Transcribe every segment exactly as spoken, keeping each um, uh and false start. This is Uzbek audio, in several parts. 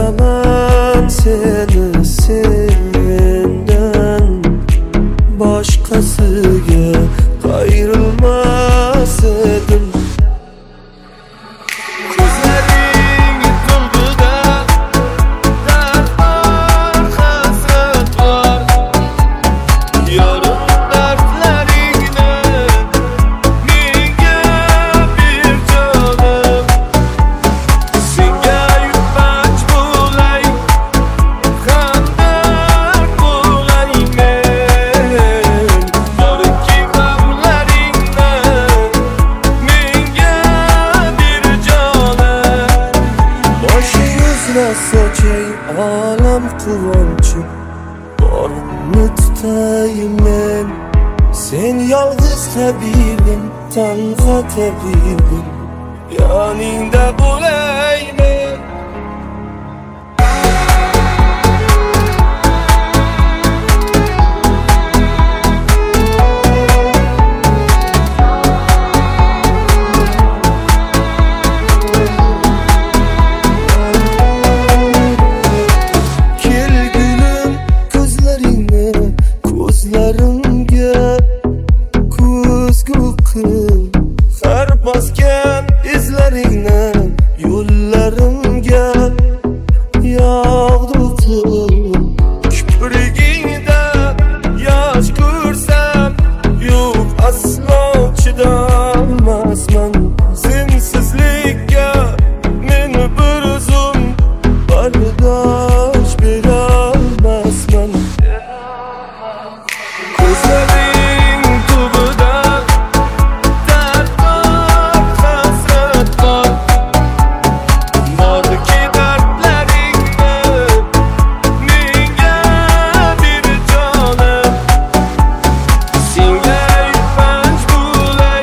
So'raman seni sendan boshqasiga qayrilmas edim. Ko'zlaring to'lg'ida dard bor, hasrat bor. Yorim dardlaringni menga bir jonim. Senga yupanch bo'lay, hamdard bo'lay men. Borki g'amlaringni menga bir jonim. Boshi yuzra sochay olam quvonchi, borimni tutaymen. Sen yolg'iz tabibim, tanha tabibim, yoningda bo'laymen. Kelgulim ko'zlaringni ko'zlarimga ko'zgu qil, har bosgan izlaringni yo'llarimga yog'du qil. Kiprigingda yosh ko'rsam, yo'q aslo chidolmasman. Sensizlikka men bir zum bardosh berolmasman. Ko'zlaring tubida dard bor, hasrat bor. Borki dardlaringni menga bir jonim. Senga yupanch bo'lay,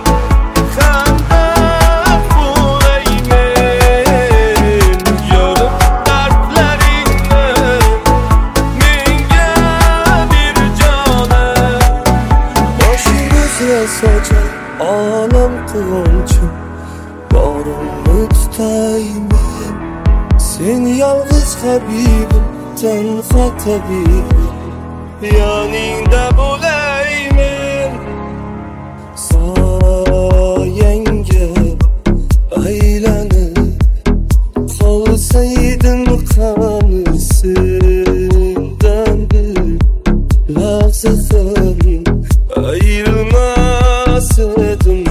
hamdard bo'lay men. Yorim dardlaringni menga bir jonim. Boshi yuzra sochay olam quvonchi, borimni tutaymen. Sen yolg'iz habibim, tanha tabibim, yoningda bo'laymen. Soyangga aylanib qolsaydim qani sendan bir lahza ham ayrilmas edim.